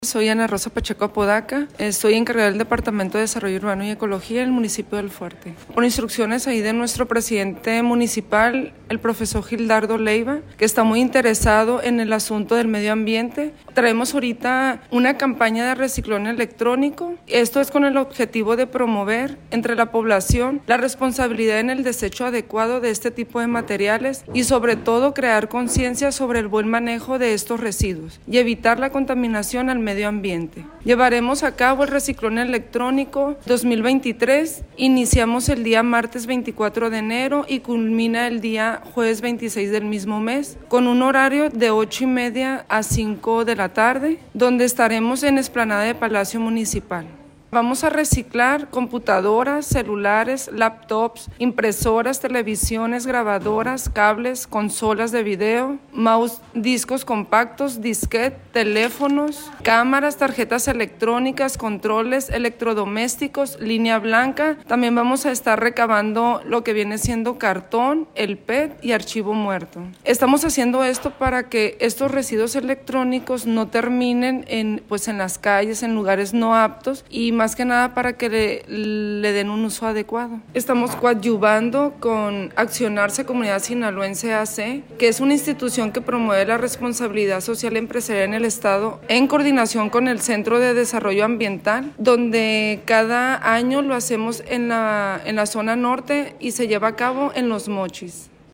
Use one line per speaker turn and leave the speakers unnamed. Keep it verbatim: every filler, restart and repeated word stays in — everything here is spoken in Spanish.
Soy Ana Rosa Pacheco Apodaca, estoy encargada del Departamento de Desarrollo Urbano y Ecología del municipio del Fuerte. Por instrucciones ahí de nuestro presidente municipal, el profesor Gildardo Leiva, que está muy interesado en el asunto del medio ambiente, traemos ahorita una campaña de reciclón electrónico. Esto es con el objetivo de promover entre la población la responsabilidad en el desecho adecuado de este tipo de materiales y sobre todo crear conciencia sobre el buen manejo de estos residuos y evitar la contaminación al medio ambiente. Llevaremos a cabo el reciclón electrónico dos mil veintitrés, iniciamos el día martes veinticuatro de enero y culmina el día jueves veintiséis del mismo mes, con un horario de ocho y media a cinco de la tarde, donde estaremos en explanada de Palacio Municipal. Vamos a reciclar computadoras, celulares, laptops, impresoras, televisiones, grabadoras, cables, consolas de video, mouse, discos compactos, disquete, teléfonos, cámaras, tarjetas electrónicas, controles, electrodomésticos, línea blanca. También vamos a estar recabando lo que viene siendo cartón, el P E T y archivo muerto. Estamos haciendo esto para que estos residuos electrónicos no terminen en, pues, en las calles, en lugares no aptos y más que nada para que le, le den un uso adecuado. Estamos coadyuvando con Accionarse Comunidad Sinaloense A C, que es una institución que promueve la responsabilidad social empresarial en el Estado en coordinación con el Centro de Desarrollo Ambiental, donde cada año lo hacemos en la, en la zona norte y se lleva a cabo en Los Mochis.